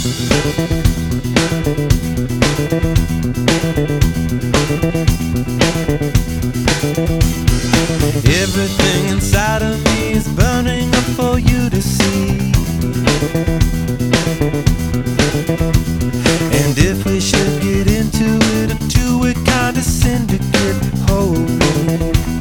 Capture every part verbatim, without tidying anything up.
Everything inside of me is burning up for you to see. And if we should get into it, a two-way kind of syndicate, hold me.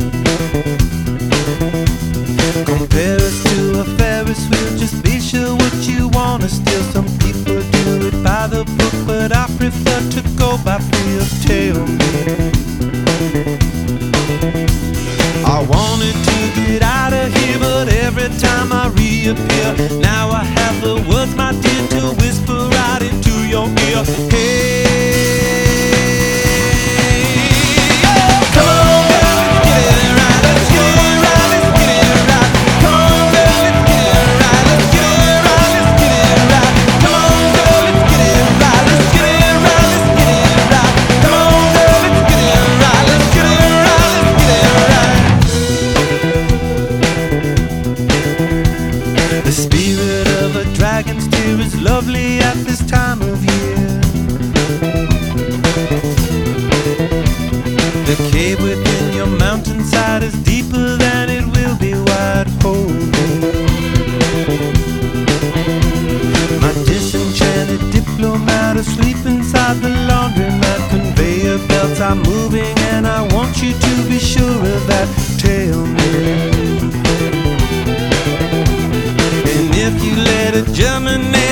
Compare us to a Ferris wheel, just be sure what you wanna steal. Some people do it by the book, but I prefer to go by feel. Tell me, I wanted to get out of here, but every time I reappear, now I have the words, my dear, to whisper right into your ear. Hey, come on, girl, let's get it right. Let's get it right, let's get it right. Come on, girl, let's get it right. Let's get it right, let's get it right. Come on, girl, let's get it right. Let's get it right, let's get it right. Come on, girl, let's get it right. Let's get it right, let's get it right. The spirit of a dragon's tear is lovely at this time of year. The cave within your mountainside is deeper than it will be wide. Hold me. My disenchanted diplomat asleep inside the laundromat. Conveyor belts are moving and I want you to be sure of that. Tell me, if you let it germinate,